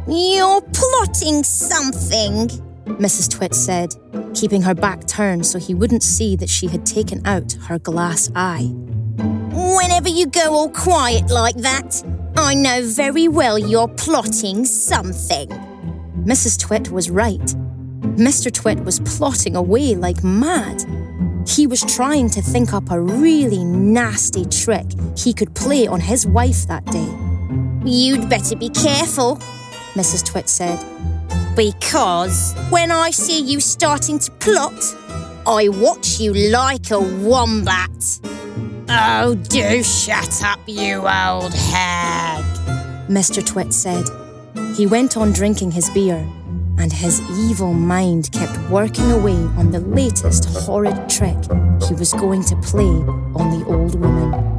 You're plotting something, Mrs. Twit said, keeping her back turned so he wouldn't see that she had taken out her glass eye. Whenever you go all quiet like that, I know very well you're plotting something. Mrs. Twit was right. Mr. Twit was plotting away like mad. He was trying to think up a really nasty trick he could play on his wife that day. You'd better be careful, Mrs. Twit said, because when I see you starting to plot, I watch you like a wombat. Oh, do shut up, you old hag, Mr. Twit said. He went on drinking his beer, and his evil mind kept working away on the latest horrid trick he was going to play on the old woman.